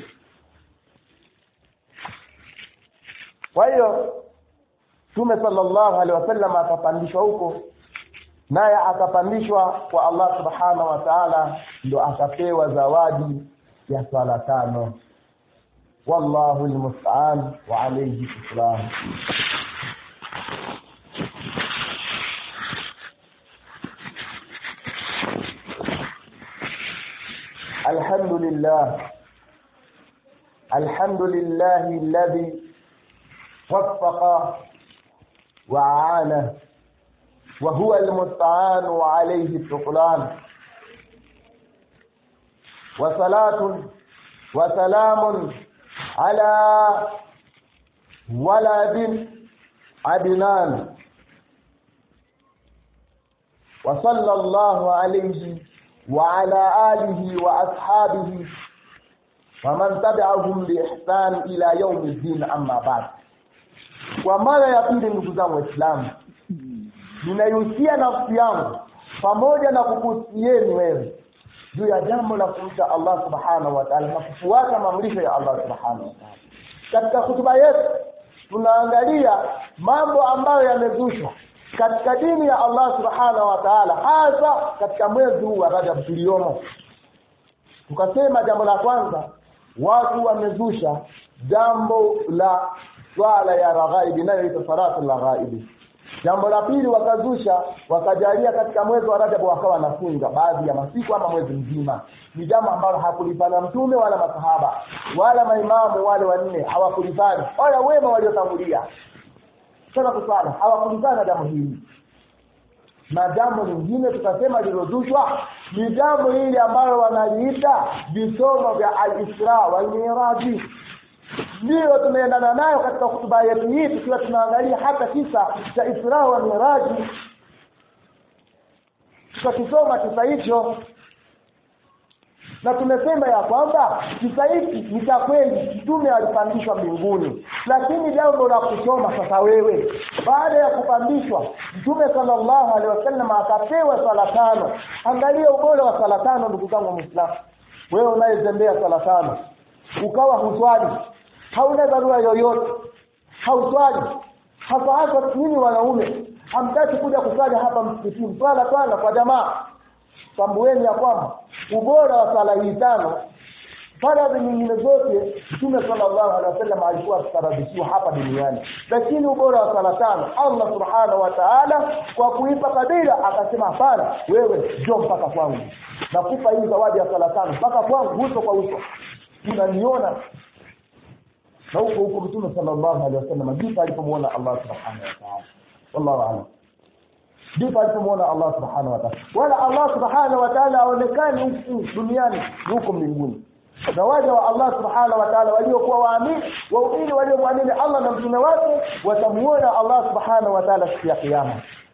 Kwa hiyo Mtume sallallahu alaihi wasallam akapandishwa huko, naye akapandishwa kwa Allah subhanahu wa ta'ala, ndio akapewa zawadi ya swala 5. Wallahu almusta'an wa alayhi tuslam. الحمد لله الذي وفق وعانى وهو المستعان وعليه التقلان. وصلاة وسلام على ولد عدنان، وصلى الله عليه وعلى آله وأصحابه ومن تبعهم بإحسان إلى يوم الدين. أما بعد. Kwa mara ya pili, ndugu zangu Waislamu, ninaihusia nafsi yangu pamoja na kukuhusieni wewe juu ya jambo la kumcha Allah subhanahu wa ta'ala na kufuata maamrisho ya Allah subhanahu wa ta'ala. Katika hutuba yetu tunaangalia mambo ambayo yamezushwa katika dini ya Allah subhanahu wa ta'ala, hasa katika mwezi huu wa Rajab tuliomo. Tukasema jambo la kwanza, watu wamezusha jambo la swala ya raghaib inayoitwa salatul raghaib. Jambo la pili, wakazusha wakajalia katika mwezi wa Rajab wakawa nafunga baadhi ya masiku ama mwezi mzima. Ni jambo ambalo hakulifanya mtume wala masahaba wala maimamu wale wanne, hawakulifanya wala wema waliotangulia sana kusala, hawakulifanya jambo hili. Na jambo lingine tukasema lilozushwa ni jambo hili ambalo wanaliita visomo vya al-Isra wal Miraj. Ndio tumeendana nayo katika hutuba yetu hii, tukiwa tunaangalia hata kisa cha Isra wa Miraj. Tukisoma kisa hicho na tumesema ya kwamba kisa hiki ni cha kweli, mtume alipandishwa mbinguni. Lakini jambo la kusoma sasa, wewe baada ya kupandishwa mtume sallallahu alaihi wasallam akapewa sala tano. Angalia ubora wa sala tano, ndugu zangu Muislamu. Wewe unayezembea sala tano ukawa huswali, hauna dharura yoyote, hauswali, hasa nini wanaume hamtaki kuja kusali hapa msikitini swala kwa jamaa, tambueni ya kwamba ubora wa sala hii tano faradhi nyingine zote mtume sallallahu alaihi wasallam alikuwa akifaradhishiwa hapa duniani, lakini ubora wa sala tano Allah subhanahu wa ta'ala kwa kuipa kadira akasema hapana, wewe njoo mpaka kwangu, nakupa hii zawadi ya sala tano mpaka kwangu, uso kwa uso, unaniona. Na huko mtume sallallahu alaihi wasallam ndipo alipomuona Allah subhanahu wa ta'ala. Wallahu a'lam. Ndipo alipomuona Allah subhanahu wa ta'ala. Wala Allah subhanahu wa ta'ala aonekane huku duniani, huko mbinguni. Na waja wa Allah subhanahu wa ta'ala waliokuwa waumini waliomwamini Allah na mtume wake watamuona Allah subhanahu wa ta'ala siku ya kiyama,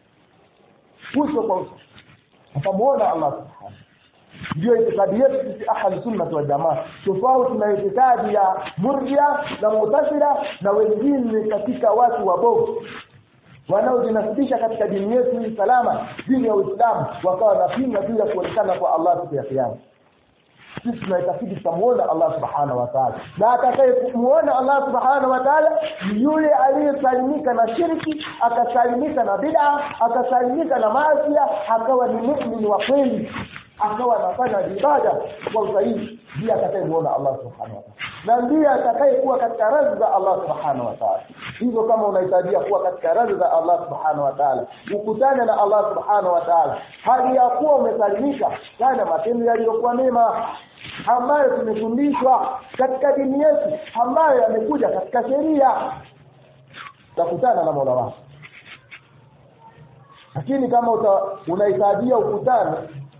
uso kwa uso watamuona Allah subhanahu. Ndio itikadi yetu sisi ahli sunna wal jamaa, tofauti na itikadi ya murjia na mu'tazila na wengine katika watu wabovu wanaojinasibisha katika dini yetu hii salama, dini ya Uislamu, wakawa napinga bila kuonekana kwa Allah siku ya kiyama. Sisi tunaitakidi tutamuona Allah subhanahu wa ta'ala, na atakayekuona Allah subhanahu wa ta'ala yule aliyesalimika na shirki, akasalimika na bid'a, akasalimika na maasi, akawa ni muumini wa kweli, akawa anafanya ibada kwa usahihi, ndiye atakayemuona Allah subhanahu wa ta'ala, na ndiye atakayekuwa katika radhi za Allah subhanahu wa ta'ala. Hivyo kama unahitajia kuwa katika radhi za Allah subhanahu wa ta'ala, ukutane na Allah subhanahu wa ta'ala hali ya kuwa umesalimika kana matendo yaliyokuwa mema ambayo tumefundishwa katika dini yetu, ambayo yamekuja katika sheria, utakutana na Mola wako. Lakini kama unahitajia ukutane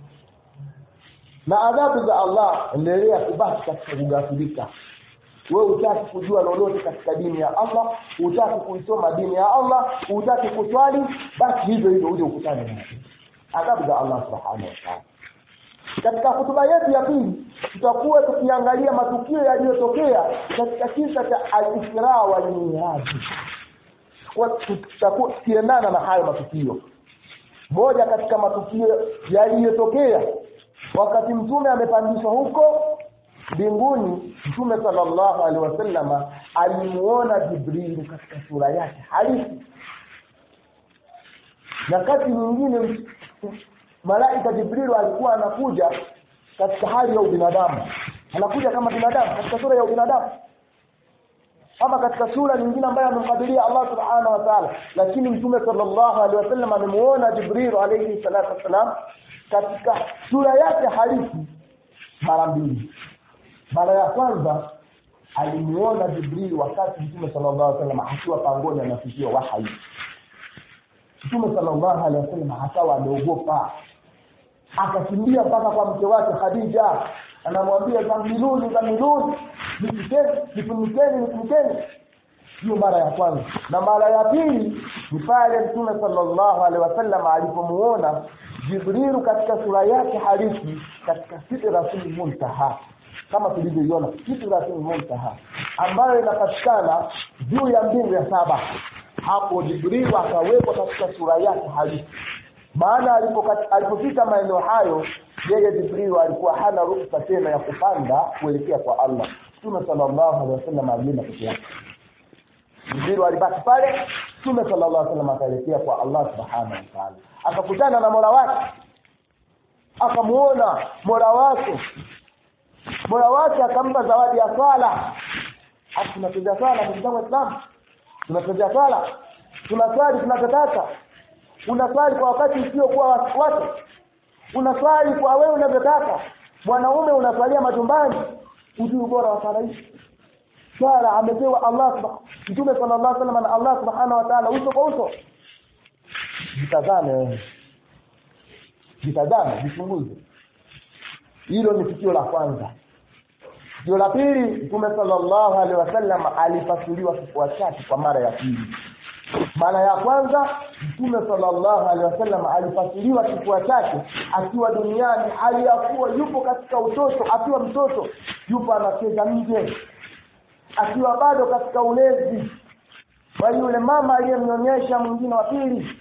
na adhabu za Allah, endelea kubaki katika kugafilika. Wewe hutaki kujua lolote katika dini ya Allah, hutaki kuisoma dini ya Allah, hutaki kuswali, basi hivyo uje ukutane na adhabu za Allah subhanahu wa ta'ala. Katika hutuba yetu ya pili tutakuwa tukiangalia matukio yaliyotokea katika kisa cha al-Isra wal Miraj. Kwa tutakuwa tukiendana na hayo matukio. Moja katika matukio yaliyotokea wakati mtume amepandishwa huko mbinguni, mtume sallallahu alaihi wasallam alimuona Jibril katika sura yake halisi. Nyakati nyingine malaika Jibril alikuwa anakuja katika hali ya ubinadamu, anakuja kama binadamu katika sura ya ubinadamu, ama katika sura nyingine ambayo amemkadiria Allah subhanahu wa ta'ala. Lakini mtume sallallahu alaihi wasallam amemuona Jibril alayhi salatu wasalam katika sura yake halisi mara mbili. Mara ya kwanza alimuona Jibril wakati mtume sallallahu alaihi wasallam akiwa pangoni anafikia wahi. Mtume sallallahu alaihi wasallam akawa ameogopa, akakimbia mpaka kwa mke wake Khadija, anamwambia zamiluni, nifunikeni. Hiyo mara ya kwanza. Na mara ya pili ni pale mtume sallallahu alaihi wasallam alipomuona Jibril katika sura yake halisi katika Sidratul Muntaha, kama tulivyoiona Sidratul Muntaha ambayo inapatikana juu ya mbingu ya saba. Hapo Jibril akawekwa katika sura yake halisi. Maana alipofika maeneo hayo, yeye Jibril alikuwa hana ruhusa tena ya kupanda kuelekea kwa Allah. Mtume sallallahu alaihi wasallam alienda peke yake. Jibril alibaki pale Mtume sallallahu alaihi wasallam akaelekea kwa Allah subhanahu wa ta'ala, akakutana na Mola wake, akamuona Mola wake akampa zawadi ya swala. Tunacheza swala ndugu zangu Waislamu, tunacheza swala, tunaswali tunataka, unaswali kwa wakati usio kwa watu, unaswali kwa wewe unavyotaka. Mwanaume unaswalia majumbani, ujue bora wa swala hii. Swala amepewa Allah Mtume sallallahu alaihi wasallam na Allah subhanahu wa ta'ala uso kwa uso. Jitazame, jichunguze. Hilo ni tukio la kwanza. Tukio la pili, Mtume sallallahu alaihi wasallam alipasuliwa kifua chake kwa mara ya pili. Mara ya kwanza Mtume sallallahu alaihi wasallam alipasuliwa kifua chake akiwa duniani, aliyakuwa yupo katika utoto, akiwa mtoto yupo anacheza nje, akiwa bado katika ulezi wa yule mama aliyemnyonyesha mwingine wa pili.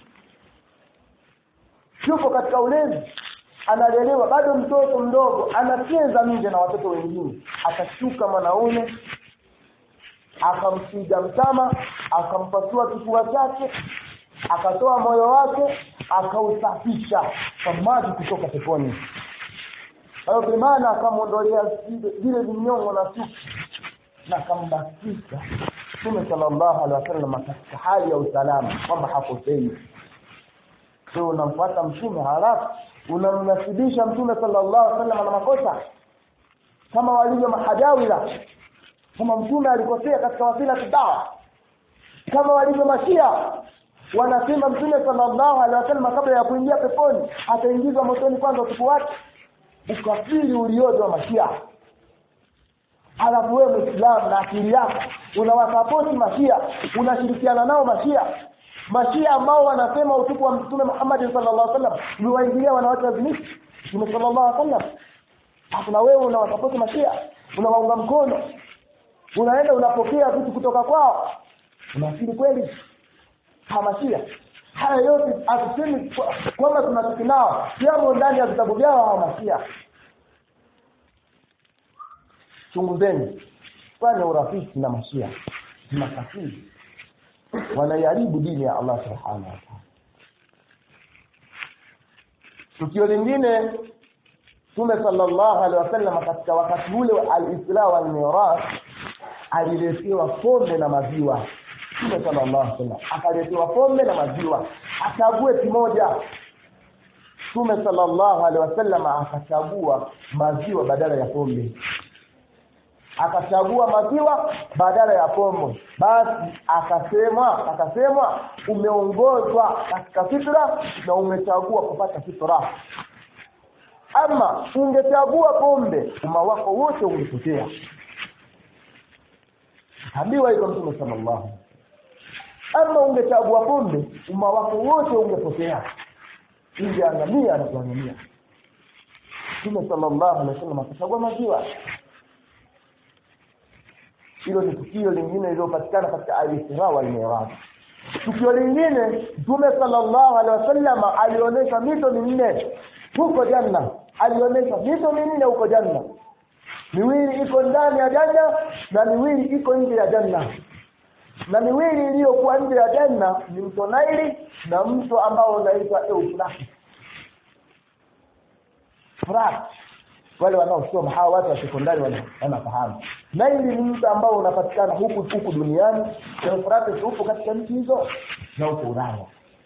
Yupo katika ulezi, analelewa bado mtoto mdogo, anacheza nje na watoto wengine. Akashuka mwanaume, akampiga mtama, akampasua kifua chake, akatoa moyo wake, akausafisha kwa maji kutoka peponi. Kwa maana akamondolea zile vinyongo na suku na akambakisha Mtume sallallahu alaihi wasallam katika hali ya usalama, kwamba hakosei. Sio unamfuata Mtume haraka, unamnasibisha Mtume sallallahu alaihi wasallam na makosa kama walivyo mahajawila, kama Mtume alikosea katika wasila dawa, kama walivyo mashia wanasema Mtume sallallahu alaihi wasallam kabla ya kuingia peponi ataingizwa motoni kwanza utupu wake. Ukafiri uliozo wa mashia. Alafu wewe Muislamu na akili yako unawasapoti mashia, unashirikiana nao mashia ambao wanasema utupu wa Mtume Muhammad sallallahu alaihi wasallam ni waingilia wanawake wazinifu Mtume sallallahu alaihi wasallam. Hapo na wewe unawasapoti mashia, unawaunga mkono, unaenda unapokea vitu kutoka kwao. Unafikiri kweli mashia haya yote atusemi kwamba tunataka nao yamo ndani ya vitabu vyao hao mashia? Chunguzeni, kwani urafiki na mashia ni makafiri, wanayaribu dini ya Allah subhanahu wa ta'ala. Tukio lingine, Mtume sallallahu alaihi wasallam katika wakati ule wa al-Isra wal Mi'raj aliletewa pombe na maziwa. Mtume sallallahu alaihi wasallam akaletewa pombe na maziwa, achague kimoja. Mtume sallallahu alaihi wasallam akachagua maziwa badala ya pombe. Akachagua maziwa badala ya pombe. Basi akasemwa umeongozwa katika fitra na umechagua kupata fitra. Ama ungechagua pombe, umma wako wote ungepotea. Ambiwa hivyo Mtume sallallahu alaihi wasallam. Ama ungechagua pombe, umma wako wote ungepotea. Ingeangamia na kuangamia. Mtume sallallahu alaihi wasallam akachagua maziwa. Hilo ni tukio lingine lililopatikana katika al-Isra wal Mi'raj. Tukio lingine, Mtume sallallahu alaihi wasallam alionyesha mito minne huko janna. Alionyesha mito minne huko janna. Miwili iko ndani ya janna na miwili iko nje ya janna. Na miwili iliyokuwa nje ya janna ni mto Naili na mto ambao unaitwa Euphrates. Wale wanaosoma hawa watu wa sekondari wanafahamu. Naili ni mto ambao unapatikana huku duniani, na Euphrates upo katika nchi hizo na upo Ulaya,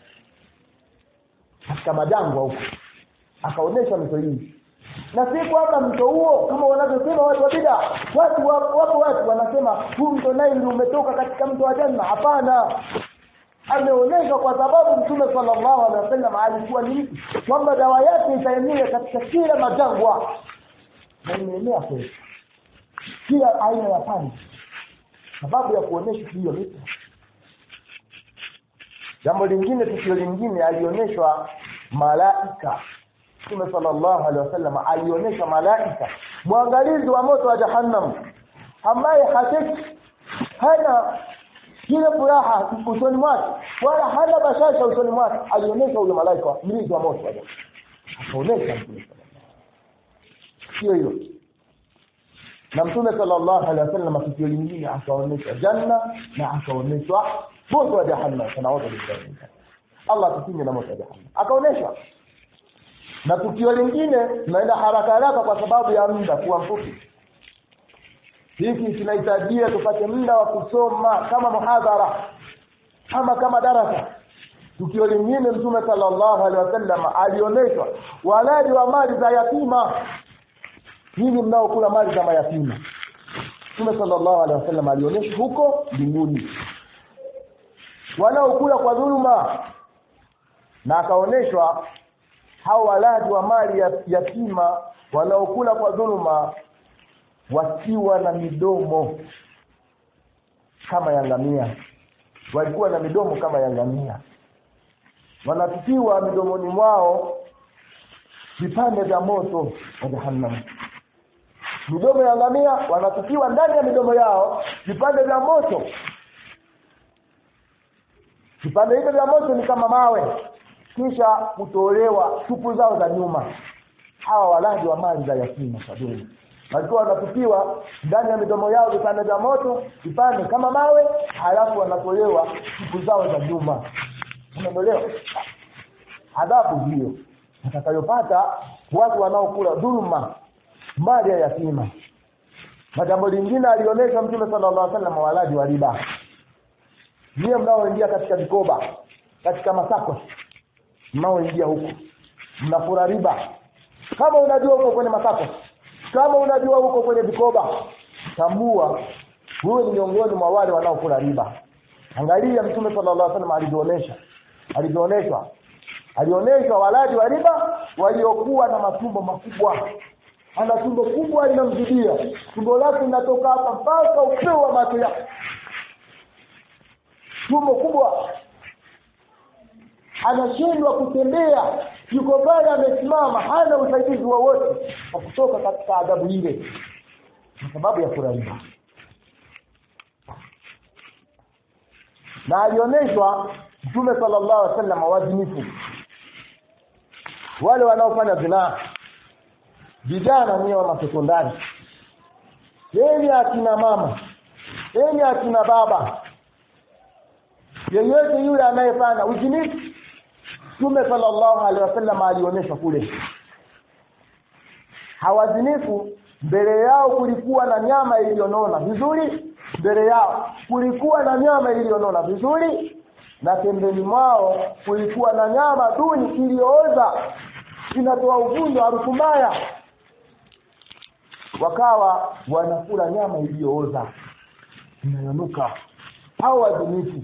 katika majangwa huko. Akaonesha mto hii. Na si kwamba mto huo kama wanavyosema watu wa bid'a, watu wanasema huu mto Naili umetoka katika mto wa janna. Hapana. Ameonesha kwa sababu Mtume sallallahu alaihi wasallam alikuwa ni kwamba dawa yake itaenea katika kila majangwa. Na imeenea kweli kila aina ya pani, sababu ya kuonesha hiyo mito. Jambo lingine, tukio lingine, alionyeshwa malaika. Mtume sallallahu alaihi wasallam alionyesha malaika mwangalizi wa moto wa jahannam, ambaye hana kile furaha usoni mwake wala hana bashasha usoni mwake. Alionyesha huyo malaika mlinzi wa moto. Akaonyesha Mtume hiyo. Na Mtume sallallahu alaihi wasallam tukio lingine akaonyesha janna na akaonyesha moto wa jahannam. Tunaota billahi, Allah tukinge na moto wa jahannam. Akaonesha na tukio lingine, tunaenda haraka kwa sababu ya muda kuwa mfupi. Hiki tunahitajia tupate muda wa kusoma kama muhadhara kama darasa. Tukio lingine, Mtume sallallahu alaihi wasallam alionyeshwa walaji wa mali za yatima. Nini mnaokula mali za mayatima? Mtume sallallahu alaihi wasallam alionyesha huko mbinguni wanaokula kwa dhuluma, na akaonyeshwa hao walaji wa mali ya yatima wanaokula kwa dhuluma wakiwa na midomo kama ya ngamia. Walikuwa na midomo kama ya ngamia, wanatupiwa midomoni mwao vipande vya moto wa jahannam. Midomo ya ngamia wanatupiwa ndani ya midomo yao vipande vya moto. Vipande hivyo vya moto ni kama mawe, kisha kutolewa tupu zao za nyuma. Hawa walaji wa mali za yatima sabuni walikuwa wanatupiwa ndani ya midomo yao vipande vya moto, vipande kama mawe, halafu wanatolewa tupu zao za nyuma. Unaelewa? Adhabu hiyo atakayopata watu wanaokula dhuluma mali ya yatima. Na jambo lingine alionyesha Mtume sallallahu alaihi wasallam walaji wa riba. Ni mnaoingia katika vikoba, katika masako, mnaoingia huko mnakula riba. Kama unajua huko kwenye masako, kama unajua huko kwenye vikoba, tambua wewe ni miongoni mwa wale wanaokula riba. Angalia Mtume sallallahu alaihi wasallam alionyeshwa walaji wa riba waliokuwa na matumbo makubwa. Ana tumbo kubwa linamzidia, tumbo lake linatoka hapa mpaka upeo wa macho yake. Tumbo kubwa, anashindwa kutembea, yuko pale amesimama, hana usaidizi wowote wa kutoka katika adhabu ile kwa sababu ya kula riba. Na alionyeshwa Mtume sallallahu alaihi wasallam wazinifu, wale wanaofanya zinaa, vijana ni wa sekondari, yeye akina mama, yeye akina baba, yeyote yule anayefanya uzinifu, Mtume sallallahu alaihi wasallam alionyesha kule hawazinifu. Mbele yao kulikuwa na nyama iliyonona vizuri, mbele yao kulikuwa na nyama iliyonona vizuri, na pembeni mwao kulikuwa na nyama duni iliyooza, inatoa uvundo, harufu mbaya. Wakawa wanakula nyama iliyooza inayonuka. Hao wazinifu,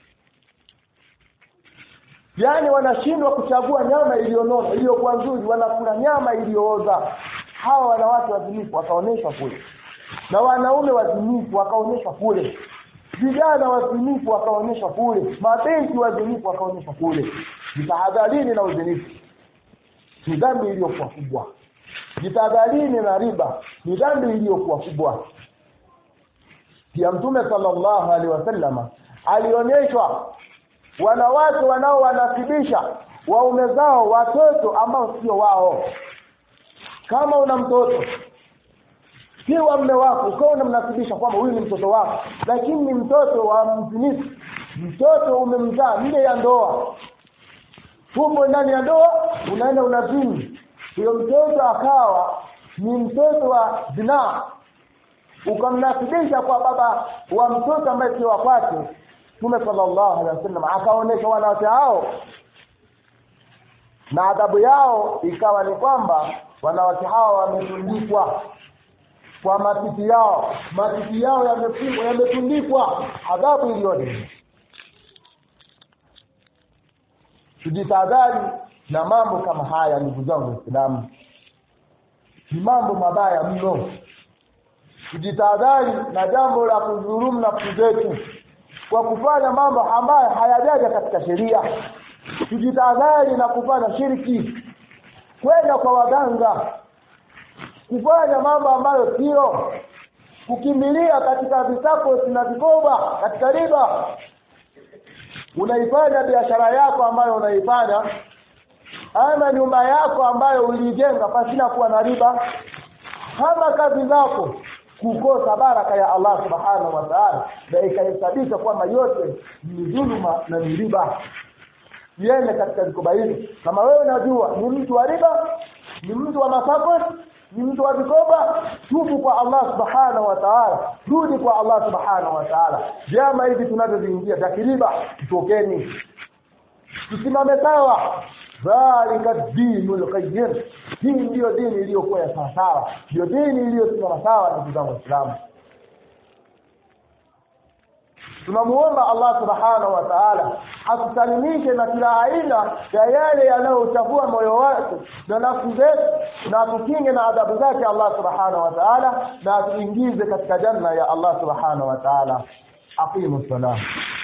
yani wanashindwa kuchagua nyama iliyonona iliyokuwa nzuri, wanakula nyama iliyooza. Hawa wanawake wazinifu wakaonyeshwa kule, na wanaume wazinifu wakaonyeshwa kule, vijana wazinifu wakaonyeshwa kule, mabinti wazinifu wakaonyeshwa kule. Jitahadharini na uzinifu, ni dhambi iliyokuwa kubwa. Jitahadharini na riba, ni dhambi iliyokuwa kubwa. Pia Mtume sallallahu alaihi wasallam alionyeshwa wanawake wanaowanasibisha waume zao watoto ambao sio wao. Kama una mtoto kiwa mume wako, ukawa unamnasibisha kwamba huyu ni mtoto wako, lakini ni mtoto wa mzinifu, mtoto umemzaa nje ya ndoa, tumbo ndani ya ndoa, unaenda unazini, huyo mtoto akawa ni mtoto wa zinaa, ukamnasibisha kwa baba wa mtoto ambaye sio wake. Mtume sallallahu alaihi wasallam akaonesha wanawake hao, na adhabu yao ikawa ni kwamba wanawake hao wametundikwa kwa matiti yao yamefungwa, yametundikwa. Adhabu iliyoje! Tujitahadhari na mambo kama haya, ndugu zangu Waislamu, ni mambo mabaya mno. Tujitahadhari na jambo la kudhulumu nafsi zetu kwa kufanya mambo ambayo hayajaja katika sheria. Tujitahadhari na kufanya shirki, kwenda kwa waganga, kufanya mambo ambayo sio, kukimbilia katika visako na vikoba, katika riba. Unaifanya biashara yako ambayo unaifanya, ama nyumba yako ambayo ulijenga pasina kuwa na riba, kama kazi zako kukosa baraka ya Allah subhanahu wa ta'ala, na ikahesabika kwamba yote ni dhuluma na ni riba. Yeye katika vikoba hivi, kama wewe unajua ni mtu wa riba, ni mtu wa masako, ni mtu wa vikoba, tubu kwa Allah subhanahu wa ta'ala, rudi kwa Allah subhanahu wa ta'ala. Jama hivi tunavyoingia takriba, tutokeni, tusimame sawa. Zalika dinul qayyim, hii ndio dini iliyokuwa ya sawa, ndio dini iliyosimama sawa. Ndugu zangu Waislamu, tunamuomba Allah subhanahu wa ta'ala atusalimishe na kila aina ya yale yanayochafua moyo wake na nafsi zetu, na tukinge na adhabu zake Allah subhanahu wa ta'ala, na tuingize katika janna ya Allah subhanahu wa ta'ala. Aqimus salam.